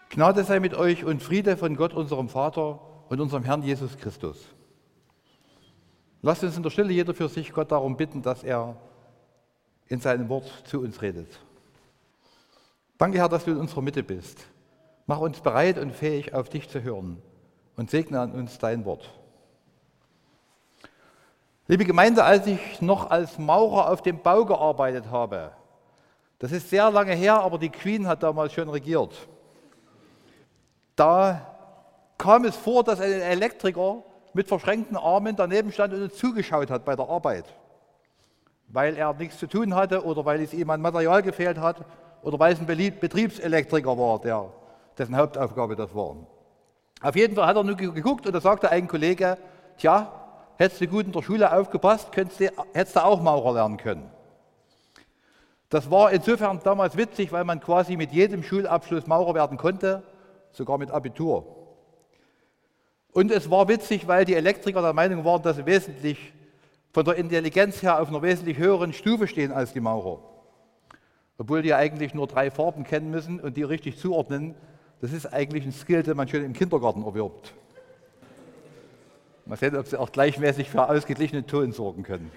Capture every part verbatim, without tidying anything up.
Gnade sei mit euch und Friede von Gott, unserem Vater und unserem Herrn Jesus Christus. Lasst uns in der Stille jeder für sich Gott darum bitten, dass er in seinem Wort zu uns redet. Danke, Herr, dass du in unserer Mitte bist. Mach uns bereit und fähig, auf dich zu hören und segne an uns dein Wort. Liebe Gemeinde, als ich noch als Maurer auf dem Bau gearbeitet habe, das ist sehr lange her, aber die Queen hat damals schon regiert. Da kam es vor, dass ein Elektriker mit verschränkten Armen daneben stand und uns zugeschaut hat bei der Arbeit, weil er nichts zu tun hatte oder weil es ihm an Material gefehlt hat oder weil es ein Betriebselektriker war, der, dessen Hauptaufgabe das war. Auf jeden Fall hat er nur geguckt und da sagte ein Kollege, tja, hättest du gut in der Schule aufgepasst, du, hättest du auch Maurer lernen können. Das war insofern damals witzig, weil man quasi mit jedem Schulabschluss Maurer werden konnte, sogar mit Abitur. Und es war witzig, weil die Elektriker der Meinung waren, dass sie wesentlich von der Intelligenz her auf einer wesentlich höheren Stufe stehen als die Maurer. Obwohl die eigentlich nur drei Farben kennen müssen und die richtig zuordnen. Das ist eigentlich ein Skill, den man schon im Kindergarten erwirbt. Mal sehen, ob sie auch gleichmäßig für ausgeglichenen Ton sorgen können.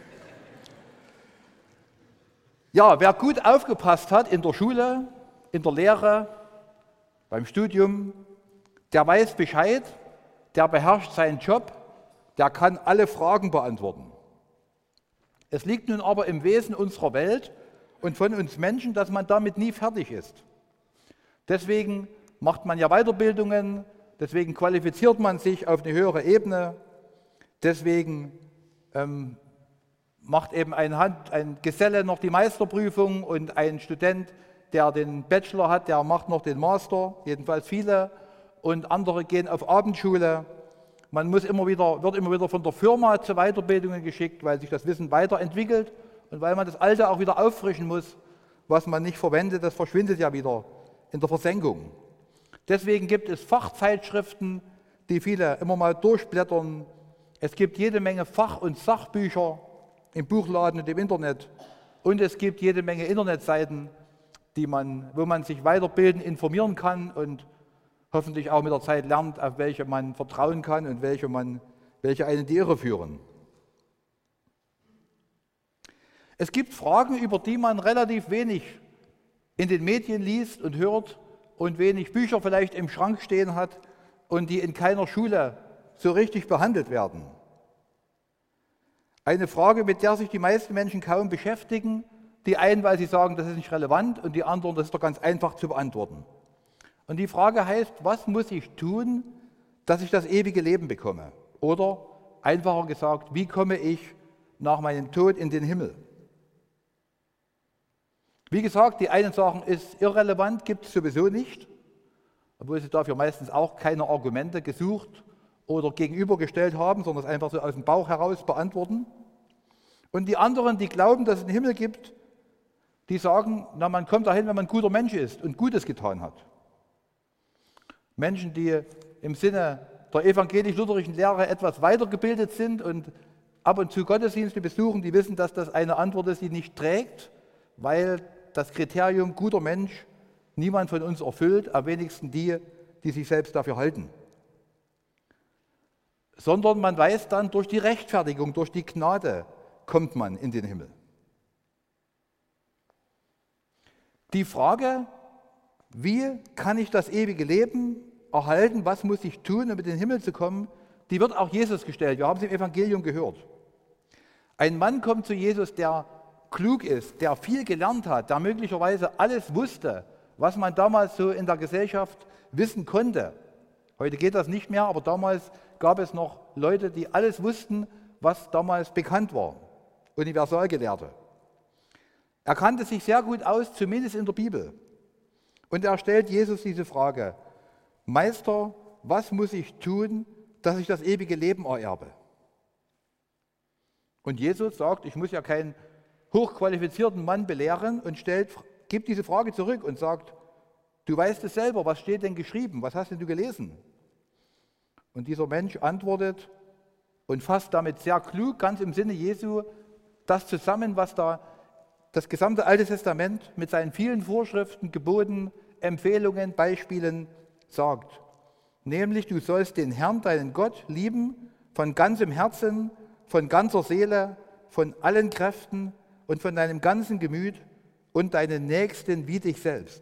Ja, wer gut aufgepasst hat in der Schule, in der Lehre, beim Studium, der weiß Bescheid, der beherrscht seinen Job, der kann alle Fragen beantworten. Es liegt nun aber im Wesen unserer Welt und von uns Menschen, dass man damit nie fertig ist. Deswegen macht man ja Weiterbildungen, deswegen qualifiziert man sich auf eine höhere Ebene, deswegen ähm, macht eben ein, Hand, ein Geselle noch die Meisterprüfung und ein Student, der den Bachelor hat, der macht noch den Master, jedenfalls viele, und andere gehen auf Abendschule. Man muss immer wieder, wird immer wieder von der Firma zu Weiterbildungen geschickt, weil sich das Wissen weiterentwickelt und weil man das Alte auch wieder auffrischen muss. Was man nicht verwendet, das verschwindet ja wieder in der Versenkung. Deswegen gibt es Fachzeitschriften, die viele immer mal durchblättern. Es gibt jede Menge Fach- und Sachbücher im Buchladen und im Internet. Und es gibt jede Menge Internetseiten, die man, wo man sich weiterbilden, informieren kann und hoffentlich auch mit der Zeit lernt, auf welche man vertrauen kann und welche, man, welche einen in die Irre führen. Es gibt Fragen, über die man relativ wenig in den Medien liest und hört und wenig Bücher vielleicht im Schrank stehen hat und die in keiner Schule so richtig behandelt werden. Eine Frage, mit der sich die meisten Menschen kaum beschäftigen, die einen, weil sie sagen, das ist nicht relevant, und die anderen, das ist doch ganz einfach zu beantworten. Und die Frage heißt, was muss ich tun, dass ich das ewige Leben bekomme? Oder einfacher gesagt, wie komme ich nach meinem Tod in den Himmel? Wie gesagt, die einen sagen, ist irrelevant, gibt es sowieso nicht, obwohl sie dafür meistens auch keine Argumente gesucht oder gegenübergestellt haben, sondern es einfach so aus dem Bauch heraus beantworten. Und die anderen, die glauben, dass es einen Himmel gibt, die sagen, na, man kommt dahin, wenn man ein guter Mensch ist und Gutes getan hat. Menschen, die im Sinne der evangelisch-lutherischen Lehre etwas weitergebildet sind und ab und zu Gottesdienste besuchen, die wissen, dass das eine Antwort ist, die nicht trägt, weil das Kriterium guter Mensch niemand von uns erfüllt, am wenigsten die, die sich selbst dafür halten. Sondern man weiß dann, durch die Rechtfertigung, durch die Gnade kommt man in den Himmel. Die Frage, wie kann ich das ewige Leben erhalten, was muss ich tun, um in den Himmel zu kommen, die wird auch Jesus gestellt. Wir haben es im Evangelium gehört. Ein Mann kommt zu Jesus, der klug ist, der viel gelernt hat, der möglicherweise alles wusste, was man damals so in der Gesellschaft wissen konnte. Heute geht das nicht mehr, aber damals gab es noch Leute, die alles wussten, was damals bekannt war. Universalgelehrte. Er kannte sich sehr gut aus, zumindest in der Bibel. Und er stellt Jesus diese Frage: Meister, was muss ich tun, dass ich das ewige Leben ererbe? Und Jesus sagt, ich muss ja keinen hochqualifizierten Mann belehren, und stellt, gibt diese Frage zurück und sagt, du weißt es selber, was steht denn geschrieben, was hast denn du gelesen? Und dieser Mensch antwortet und fasst damit sehr klug, ganz im Sinne Jesu, das zusammen, was da das gesamte Alte Testament mit seinen vielen Vorschriften, Geboten, Empfehlungen, Beispielen sagt, nämlich du sollst den Herrn, deinen Gott, lieben von ganzem Herzen, von ganzer Seele, von allen Kräften und von deinem ganzen Gemüt und deinen Nächsten wie dich selbst.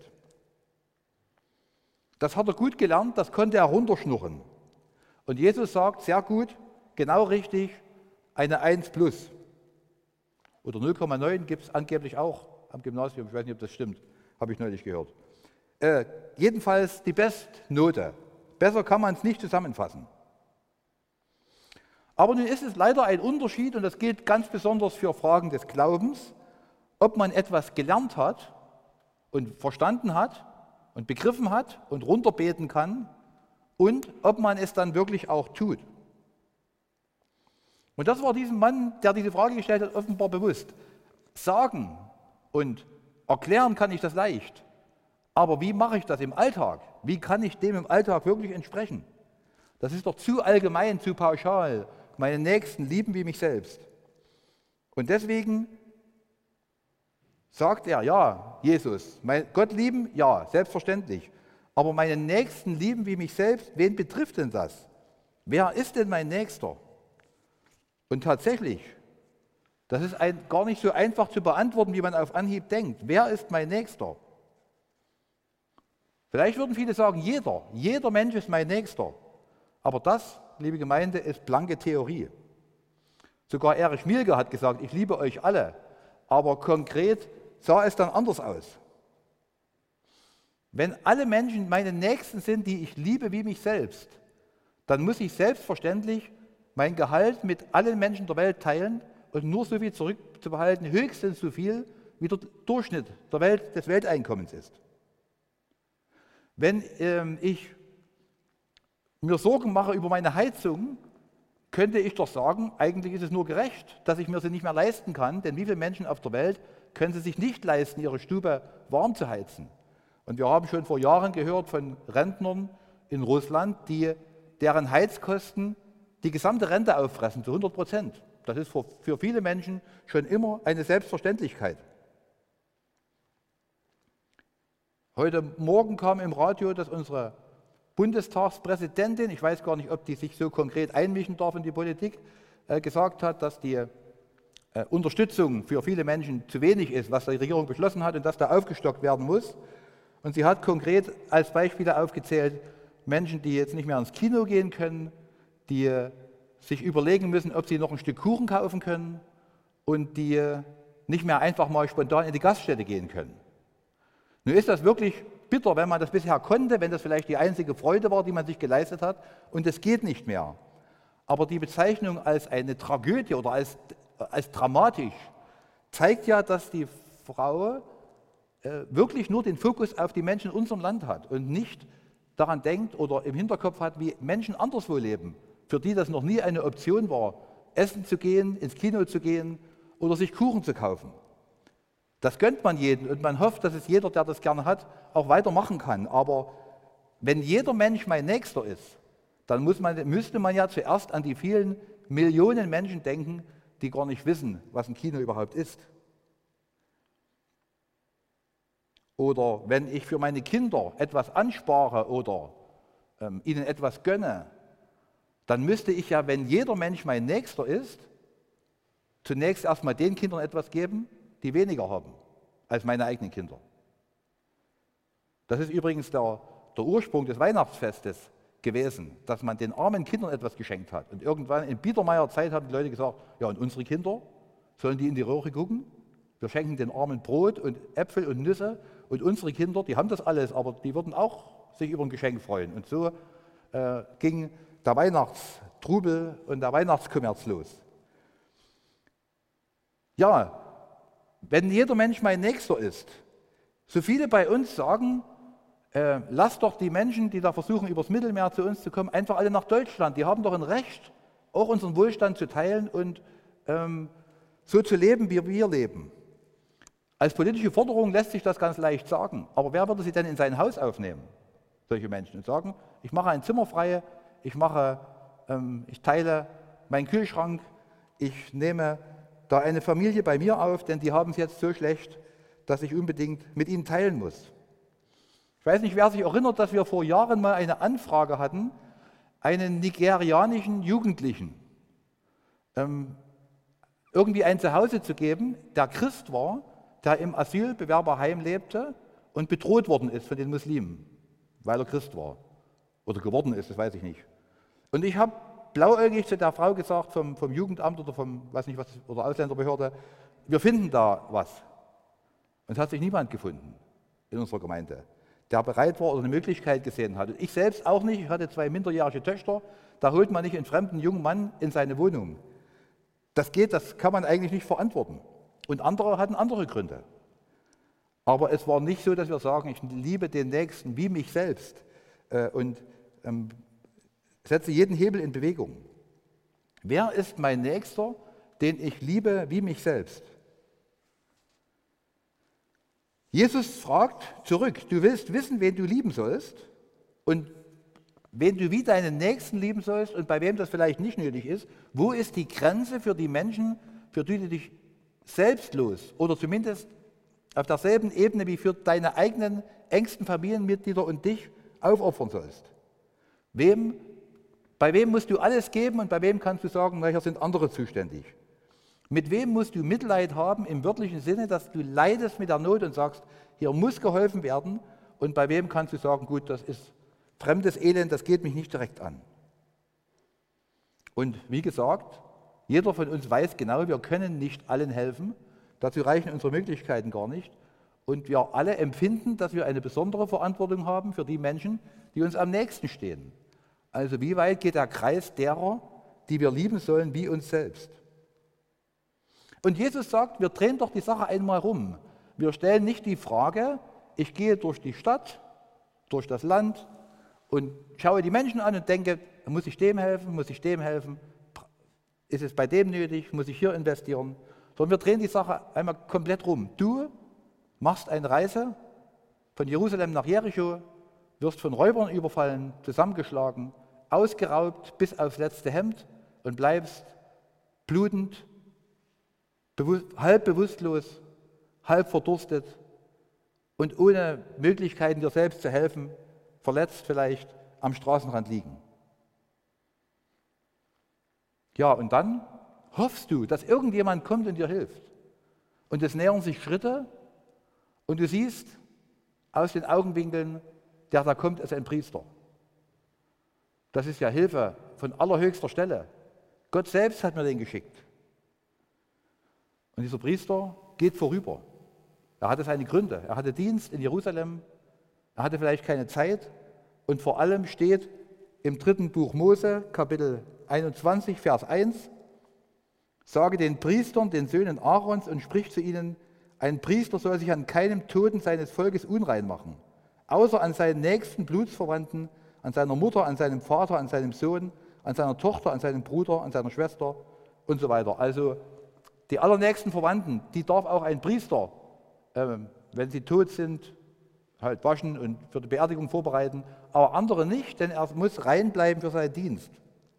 Das hat er gut gelernt, das konnte er runterschnurren. Und Jesus sagt, sehr gut, genau richtig, eine eins plus. Oder null Komma neun gibt es angeblich auch am Gymnasium, ich weiß nicht, ob das stimmt, habe ich neulich gehört. Äh, jedenfalls die Bestnote. Besser kann man es nicht zusammenfassen. Aber nun ist es leider ein Unterschied, und das gilt ganz besonders für Fragen des Glaubens, ob man etwas gelernt hat und verstanden hat und begriffen hat und runterbeten kann und ob man es dann wirklich auch tut. Und das war diesem Mann, der diese Frage gestellt hat, offenbar bewusst. Sagen und erklären kann ich das leicht, aber wie mache ich das im Alltag? Wie kann ich dem im Alltag wirklich entsprechen? Das ist doch zu allgemein, zu pauschal. Meine Nächsten lieben wie mich selbst. Und deswegen sagt er, ja, Jesus, mein Gott lieben, ja, selbstverständlich. Aber meinen Nächsten lieben wie mich selbst, wen betrifft denn das? Wer ist denn mein Nächster? Und tatsächlich, das ist ein, gar nicht so einfach zu beantworten, wie man auf Anhieb denkt. Wer ist mein Nächster? Vielleicht würden viele sagen, jeder, jeder Mensch ist mein Nächster. Aber das, liebe Gemeinde, ist blanke Theorie. Sogar Erich Mielke hat gesagt, ich liebe euch alle. Aber konkret sah es dann anders aus. Wenn alle Menschen meine Nächsten sind, die ich liebe wie mich selbst, dann muss ich selbstverständlich mein Gehalt mit allen Menschen der Welt teilen und nur so viel zurückzubehalten, höchstens so viel, wie der Durchschnitt der Welt, des Welteinkommens ist. Wenn ähm, ich mir Sorgen mache über meine Heizung, könnte ich doch sagen, eigentlich ist es nur gerecht, dass ich mir sie nicht mehr leisten kann, denn wie viele Menschen auf der Welt können sie sich nicht leisten, ihre Stube warm zu heizen? Und wir haben schon vor Jahren gehört von Rentnern in Russland, die, deren Heizkosten die gesamte Rente auffressen, zu hundert Prozent. Das ist für, für viele Menschen schon immer eine Selbstverständlichkeit. Heute Morgen kam im Radio, dass unsere Bundestagspräsidentin, ich weiß gar nicht, ob die sich so konkret einmischen darf in die Politik, äh, gesagt hat, dass die äh, Unterstützung für viele Menschen zu wenig ist, was die Regierung beschlossen hat und dass da aufgestockt werden muss. Und sie hat konkret als Beispiele aufgezählt, Menschen, die jetzt nicht mehr ins Kino gehen können, die äh, sich überlegen müssen, ob sie noch ein Stück Kuchen kaufen können und die äh, nicht mehr einfach mal spontan in die Gaststätte gehen können. Nun ist das wirklich bitter, wenn man das bisher konnte, wenn das vielleicht die einzige Freude war, die man sich geleistet hat, und es geht nicht mehr. Aber die Bezeichnung als eine Tragödie oder als, als dramatisch zeigt ja, dass die Frau äh, wirklich nur den Fokus auf die Menschen in unserem Land hat und nicht daran denkt oder im Hinterkopf hat, wie Menschen anderswo leben, für die das noch nie eine Option war, essen zu gehen, ins Kino zu gehen oder sich Kuchen zu kaufen. Das gönnt man jedem und man hofft, dass es jeder, der das gerne hat, auch weitermachen kann. Aber wenn jeder Mensch mein Nächster ist, dann muss man, müsste man ja zuerst an die vielen Millionen Menschen denken, die gar nicht wissen, was ein Kino überhaupt ist. Oder wenn ich für meine Kinder etwas anspare oder ähm, ihnen etwas gönne, dann müsste ich ja, wenn jeder Mensch mein Nächster ist, zunächst erstmal den Kindern etwas geben, die weniger haben als meine eigenen Kinder. Das ist übrigens der, der Ursprung des Weihnachtsfestes gewesen, dass man den armen Kindern etwas geschenkt hat. Und irgendwann in Biedermeier Zeit haben die Leute gesagt, ja, und unsere Kinder, sollen die in die Röhre gucken? Wir schenken den Armen Brot und Äpfel und Nüsse und unsere Kinder, die haben das alles, aber die würden auch sich über ein Geschenk freuen. Und so äh, ging der Weihnachtstrubel und der Weihnachtskommerz los. Ja, wenn jeder Mensch mein Nächster ist, so viele bei uns sagen, äh, lasst doch die Menschen, die da versuchen, übers Mittelmeer zu uns zu kommen, einfach alle nach Deutschland. Die haben doch ein Recht, auch unseren Wohlstand zu teilen und ähm, so zu leben, wie wir leben. Als politische Forderung lässt sich das ganz leicht sagen, aber wer würde sie denn in sein Haus aufnehmen, solche Menschen, und sagen, ich mache ein Zimmer frei, ich, mache, ähm, ich teile meinen Kühlschrank, ich nehme da eine Familie bei mir auf, denn die haben es jetzt so schlecht, dass ich unbedingt mit ihnen teilen muss. Ich Ich weiß nicht, wer sich erinnert, dass wir vor Jahren mal eine Anfrage hatten, einen nigerianischen Jugendlichen ähm, irgendwie ein Zuhause zu geben, der Christ war, der im Asylbewerberheim lebte und bedroht worden ist von den Muslimen, weil er Christ war oder geworden ist, das weiß ich nicht. Und ich habe blauäugig zu der Frau gesagt vom, vom Jugendamt oder vom, weiß nicht was, oder Ausländerbehörde, wir finden da was. Und es hat sich niemand gefunden in unserer Gemeinde, der bereit war oder eine Möglichkeit gesehen hat. Und ich selbst auch nicht, ich hatte zwei minderjährige Töchter, da holt man nicht einen fremden jungen Mann in seine Wohnung. Das geht, das kann man eigentlich nicht verantworten. Und andere hatten andere Gründe. Aber es war nicht so, dass wir sagen, ich liebe den Nächsten wie mich selbst äh, und ähm, setze jeden Hebel in Bewegung. Wer ist mein Nächster, den ich liebe wie mich selbst? Jesus fragt zurück, du willst wissen, wen du lieben sollst und wen du wie deinen Nächsten lieben sollst und bei wem das vielleicht nicht nötig ist. Wo ist die Grenze für die Menschen, für die du dich selbstlos oder zumindest auf derselben Ebene wie für deine eigenen engsten Familienmitglieder und dich aufopfern sollst? Wem, bei wem musst du alles geben und bei wem kannst du sagen, nachher sind andere zuständig? Mit wem musst du Mitleid haben im wörtlichen Sinne, dass du leidest mit der Not und sagst, hier muss geholfen werden, und bei wem kannst du sagen, gut, das ist fremdes Elend, das geht mich nicht direkt an. Und wie gesagt, jeder von uns weiß genau, wir können nicht allen helfen, dazu reichen unsere Möglichkeiten gar nicht. Und wir alle empfinden, dass wir eine besondere Verantwortung haben für die Menschen, die uns am nächsten stehen. Also wie weit geht der Kreis derer, die wir lieben sollen, wie uns selbst? Und Jesus sagt, wir drehen doch die Sache einmal rum. Wir stellen nicht die Frage, ich gehe durch die Stadt, durch das Land und schaue die Menschen an und denke, muss ich dem helfen, muss ich dem helfen, ist es bei dem nötig, muss ich hier investieren? Sondern wir drehen die Sache einmal komplett rum. Du machst eine Reise von Jerusalem nach Jericho, wirst von Räubern überfallen, zusammengeschlagen, ausgeraubt bis aufs letzte Hemd und bleibst blutend, bewusst, halb bewusstlos, halb verdurstet und ohne Möglichkeiten, dir selbst zu helfen, verletzt vielleicht am Straßenrand liegen. Ja, und dann hoffst du, dass irgendjemand kommt und dir hilft. Und es nähern sich Schritte und du siehst aus den Augenwinkeln, der da kommt, ist ein Priester. Das ist ja Hilfe von allerhöchster Stelle. Gott selbst hat mir den geschickt. Und dieser Priester geht vorüber. Er hatte seine Gründe. Er hatte Dienst in Jerusalem. Er hatte vielleicht keine Zeit. Und vor allem steht im dritten Buch Mose, Kapitel einundzwanzig, Vers eins, sage den Priestern, den Söhnen Aarons, und sprich zu ihnen, ein Priester soll sich an keinem Toten seines Volkes unrein machen, außer an seinen nächsten Blutsverwandten, an seiner Mutter, an seinem Vater, an seinem Sohn, an seiner Tochter, an seinem Bruder, an seiner Schwester und so weiter. Also die allernächsten Verwandten, die darf auch ein Priester, äh, wenn sie tot sind, halt waschen und für die Beerdigung vorbereiten, aber andere nicht, denn er muss rein bleiben für seinen Dienst.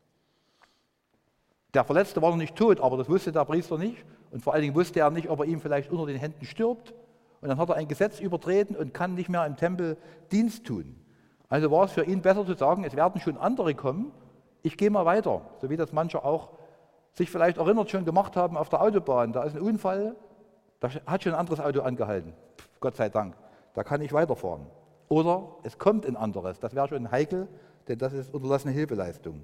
Der Verletzte war noch nicht tot, aber das wusste der Priester nicht. Und vor allen Dingen wusste er nicht, ob er ihm vielleicht unter den Händen stirbt. Und dann hat er ein Gesetz übertreten und kann nicht mehr im Tempel Dienst tun. Also war es für ihn besser zu sagen, es werden schon andere kommen, ich gehe mal weiter. So wie das manche auch sich vielleicht erinnert schon gemacht haben auf der Autobahn. Da ist ein Unfall, da hat schon ein anderes Auto angehalten. Pff, Gott sei Dank, da kann ich weiterfahren. Oder es kommt ein anderes, das wäre schon heikel, denn das ist unterlassene Hilfeleistung.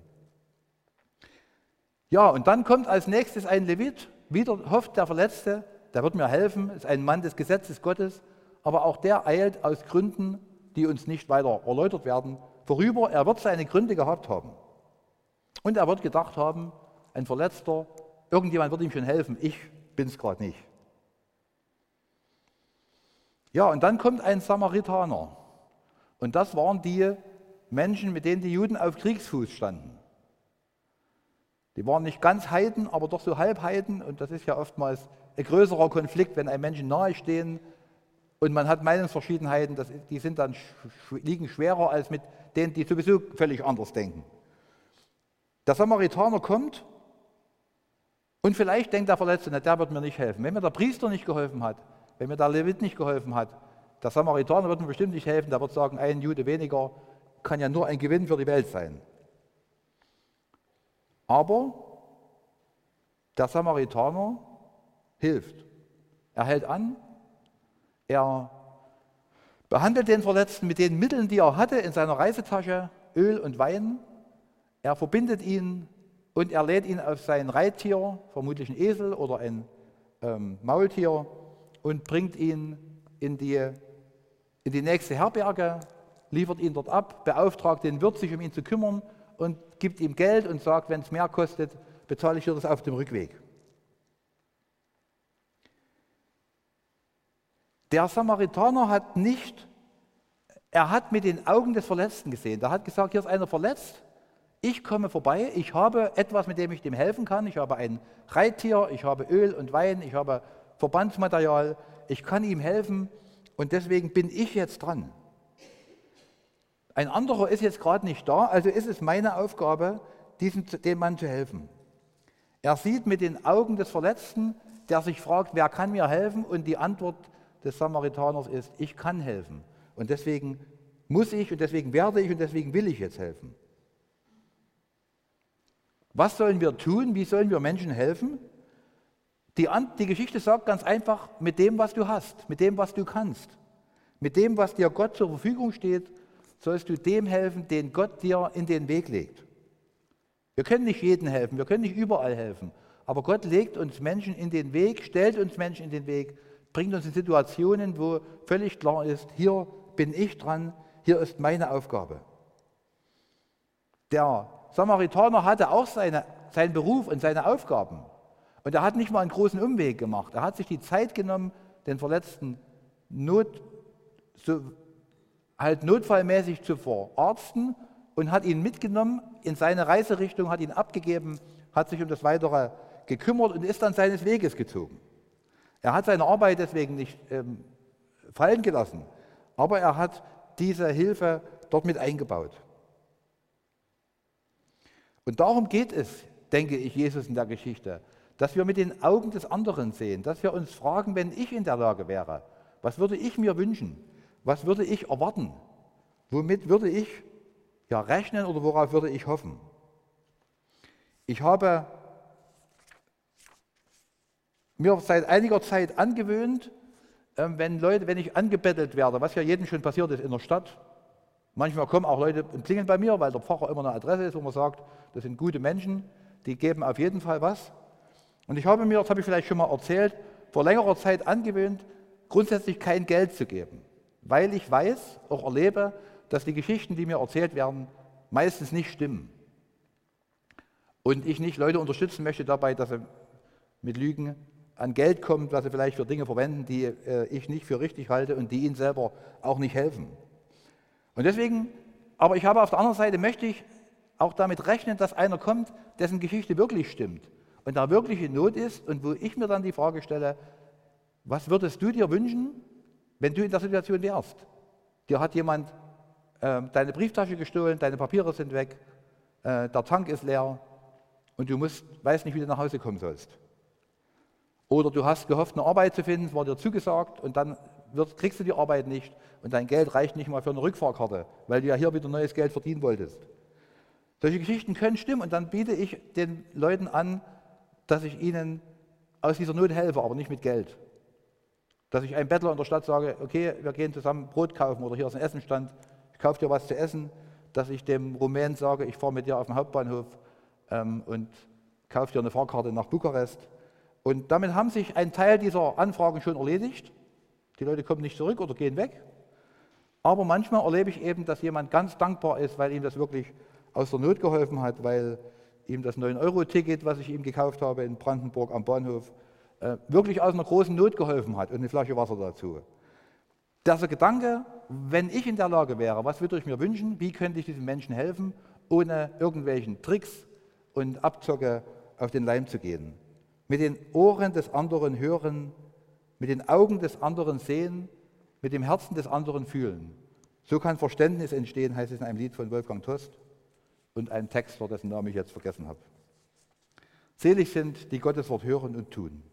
Ja, und dann kommt als nächstes ein Levit, wieder hofft der Verletzte, der wird mir helfen, ist ein Mann des Gesetzes Gottes, aber auch der eilt aus Gründen, die uns nicht weiter erläutert werden, vorüber. Er wird seine Gründe gehabt haben. Und er wird gedacht haben, ein Verletzter, irgendjemand wird ihm schon helfen, ich bin es gerade nicht. Ja, und dann kommt ein Samaritaner. Und das waren die Menschen, mit denen die Juden auf Kriegsfuß standen. Die waren nicht ganz Heiden, aber doch so Halbheiden. Und das ist ja oftmals ein größerer Konflikt, wenn einem Menschen nahestehen und man hat Meinungsverschiedenheiten, das, die sind dann, liegen schwerer als mit denen, die sowieso völlig anders denken. Der Samaritaner kommt und vielleicht denkt der Verletzte, na, der wird mir nicht helfen. Wenn mir der Priester nicht geholfen hat, wenn mir der Levit nicht geholfen hat, Der Samaritaner wird mir bestimmt nicht helfen, der wird sagen, ein Jude weniger kann ja nur ein Gewinn für die Welt sein. Aber der Samaritaner hilft. Er hält an, er behandelt den Verletzten mit den Mitteln, die er hatte in seiner Reisetasche, Öl und Wein. Er verbindet ihn und er lädt ihn auf sein Reittier, vermutlich ein Esel oder ein ähm, Maultier, und bringt ihn in die, in die nächste Herberge, liefert ihn dort ab, beauftragt den Wirt, sich um ihn zu kümmern und gibt ihm Geld und sagt, wenn es mehr kostet, bezahle ich dir das auf dem Rückweg. Der Samaritaner hat nicht, er hat mit den Augen des Verletzten gesehen. Der hat gesagt, hier ist einer verletzt, ich komme vorbei, ich habe etwas, mit dem ich dem helfen kann. Ich habe ein Reittier, ich habe Öl und Wein, ich habe Verbandsmaterial, ich kann ihm helfen und deswegen bin ich jetzt dran. Ein anderer ist jetzt gerade nicht da, also ist es meine Aufgabe, diesem, dem Mann zu helfen. Er sieht mit den Augen des Verletzten, der sich fragt, wer kann mir helfen? Und die Antwort des Samaritaners ist, ich kann helfen. Und deswegen muss ich und deswegen werde ich und deswegen will ich jetzt helfen. Was sollen wir tun? Wie sollen wir Menschen helfen? Die, die Geschichte sagt ganz einfach, mit dem, was du hast, mit dem, was du kannst, mit dem, was dir Gott zur Verfügung steht, sollst du dem helfen, den Gott dir in den Weg legt. Wir können nicht jedem helfen, wir können nicht überall helfen, aber Gott legt uns Menschen in den Weg, stellt uns Menschen in den Weg, bringt uns in Situationen, wo völlig klar ist, hier bin ich dran, hier ist meine Aufgabe. Der Samaritaner hatte auch seine, seinen Beruf und seine Aufgaben. Und er hat nicht mal einen großen Umweg gemacht. Er hat sich die Zeit genommen, den Verletzten Not, so, halt notfallmäßig zu verarzten und hat ihn mitgenommen in seine Reiserichtung, hat ihn abgegeben, hat sich um das Weitere gekümmert und ist dann seines Weges gezogen. Er hat seine Arbeit deswegen nicht ähm, fallen gelassen, aber er hat diese Hilfe dort mit eingebaut. Und darum geht es, denke ich, Jesus in der Geschichte, dass wir mit den Augen des anderen sehen, dass wir uns fragen, wenn ich in der Lage wäre, was würde ich mir wünschen, was würde ich erwarten, womit würde ich ja, rechnen oder worauf würde ich hoffen. Ich habe mir seit einiger Zeit angewöhnt, wenn Leute, wenn ich angebettelt werde, was ja jedem schon passiert ist in der Stadt, manchmal kommen auch Leute und klingeln bei mir, weil der Pfarrer immer eine Adresse ist, wo man sagt, das sind gute Menschen, die geben auf jeden Fall was. Und ich habe mir, das habe ich vielleicht schon mal erzählt, vor längerer Zeit angewöhnt, grundsätzlich kein Geld zu geben, weil ich weiß, auch erlebe, dass die Geschichten, die mir erzählt werden, meistens nicht stimmen. Und ich nicht Leute unterstützen möchte dabei, dass sie mit Lügen an Geld kommen, was sie vielleicht für Dinge verwenden, die äh, ich nicht für richtig halte und die ihnen selber auch nicht helfen. Und deswegen, aber ich habe auf der anderen Seite, möchte ich auch damit rechnen, dass einer kommt, dessen Geschichte wirklich stimmt und da wirklich in Not ist und wo ich mir dann die Frage stelle, was würdest du dir wünschen, wenn du in der Situation wärst? Dir hat jemand äh, deine Brieftasche gestohlen, deine Papiere sind weg, äh, der Tank ist leer und du musst, weißt nicht, wie du nach Hause kommen sollst. Oder du hast gehofft, eine Arbeit zu finden, es war dir zugesagt und dann wird, kriegst du die Arbeit nicht und dein Geld reicht nicht mal für eine Rückfahrkarte, weil du ja hier wieder neues Geld verdienen wolltest. Solche Geschichten können stimmen und dann biete ich den Leuten an, dass ich ihnen aus dieser Not helfe, aber nicht mit Geld. Dass ich einem Bettler in der Stadt sage, okay, wir gehen zusammen Brot kaufen oder hier ist ein Essenstand, ich kaufe dir was zu essen. Dass ich dem Rumänen sage, ich fahre mit dir auf den Hauptbahnhof ähm, und kaufe dir eine Fahrkarte nach Bukarest. Und damit haben sich ein Teil dieser Anfragen schon erledigt. Die Leute kommen nicht zurück oder gehen weg. Aber manchmal erlebe ich eben, dass jemand ganz dankbar ist, weil ihm das wirklich aus der Not geholfen hat, weil ihm das neun Euro Ticket, was ich ihm gekauft habe in Brandenburg am Bahnhof, äh, wirklich aus einer großen Not geholfen hat und eine Flasche Wasser dazu. Der Gedanke, wenn ich in der Lage wäre, was würde ich mir wünschen, wie könnte ich diesen Menschen helfen, ohne irgendwelchen Tricks und Abzocke auf den Leim zu gehen. Mit den Ohren des anderen hören, mit den Augen des anderen sehen, mit dem Herzen des anderen fühlen. So kann Verständnis entstehen, heißt es in einem Lied von Wolfgang Tost und einem Texter, dessen Namen ich jetzt vergessen habe. Selig sind, die Gottes Wort hören und tun.